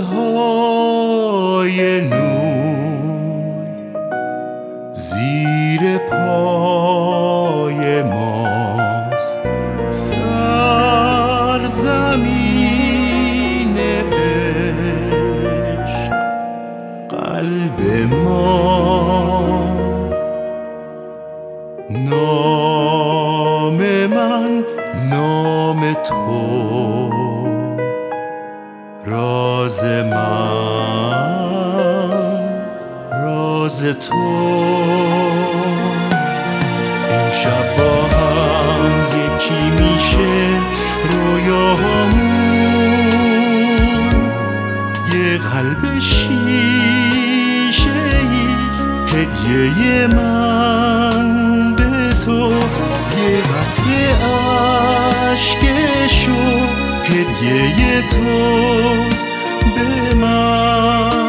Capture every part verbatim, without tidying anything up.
های نور زیر پای ماست، سرزمین عشق قلب ما. نام من نام تو، راز من راز تو. امشب با هم یکی میشه رویاهامون، یه قلب شیشه‌ای هدیه من به تو، یه قطره اشکشو هدیه تو به من.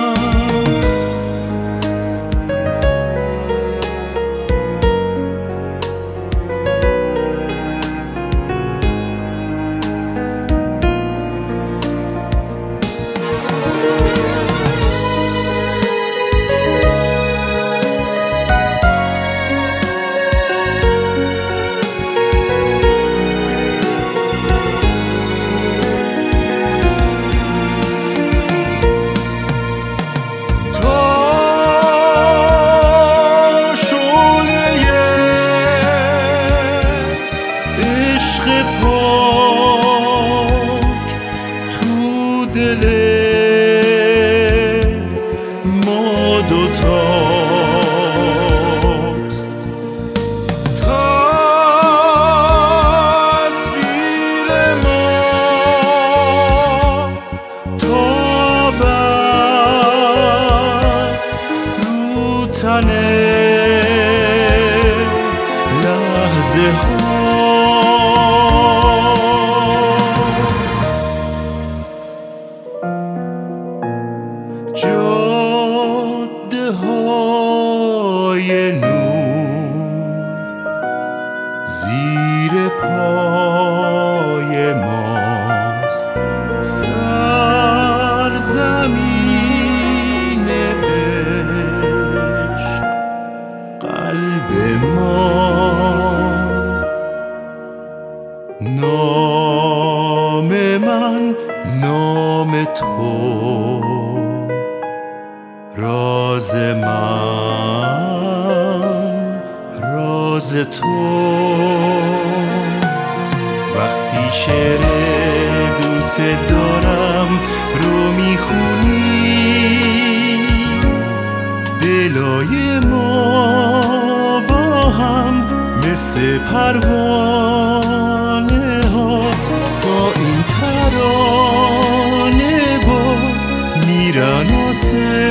دل ما دوتاست، تصویر ما تا بر رو تن لحظه ها. جاده های نور زیر پای ماست، سرزمین عشق قلب ما. نام من نام تو، راز من راز تو. وقتی شعر دوست دارم رو میخونی، دلای ما با هم مثل پروانه ها، با این ترانه باز میرن آسه